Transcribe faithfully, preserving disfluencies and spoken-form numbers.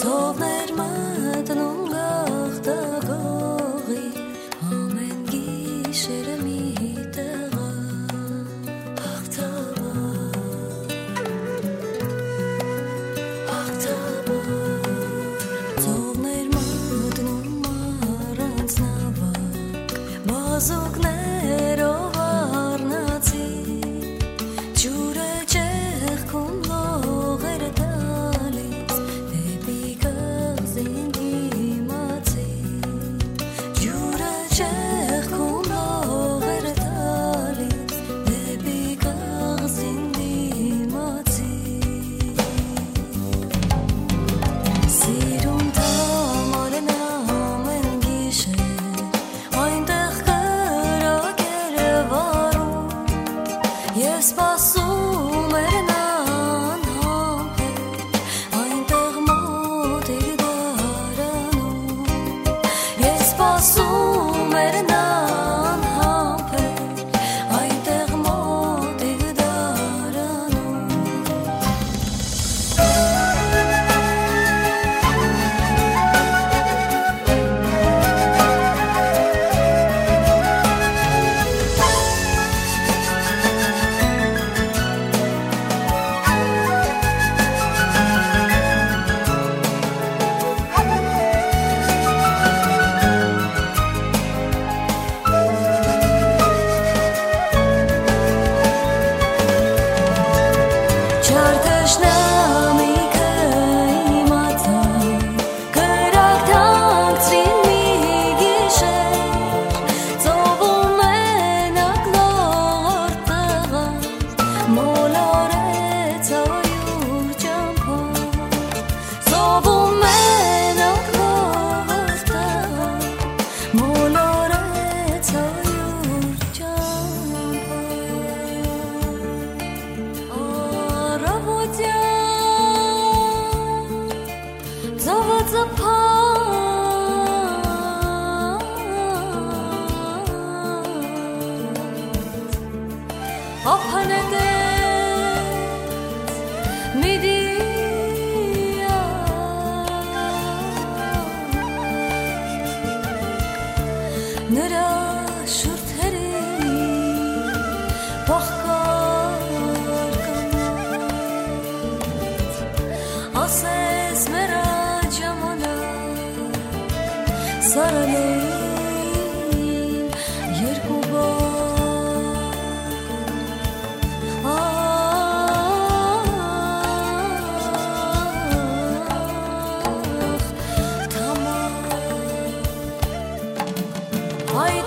Ծովներ մտնում գաղթագողի ամեն գիշերը մի տեղը հաղթաբար հաղթաբար Ծովներ մտնում առանց նավակ բազուկներով առնացի ջուրը ճեղքում լողերը տալիս դեպի կղզին դիմացի ջուրը ճեղքում լողերը տալիս դեպի կղզին դիմացի Սիրուն տամարն ամեն գիշեր այնտեղ կրակեր վարում Եվ սպասում էր նա անհամբեր այնտեղ մոտիկ դարանում Եվ սպասում էր նա անհամբեր այնտեղ մոտիկ դարանում Չար թշնամիքը իմացա կրակ թաքցրին մի գիշեր ծովում մենակ լողոր տղար մոլորեց այուր ճամփար ծովում մենակ լողոր տղար մոլորեց այուր ճամփար Առավոտյան ծովը ծփած ափանետեց միդիա նրա շուրթերի պահկարկանած ասես մեր ժամանակ սարալեին երկու բար ախ թամար Հայ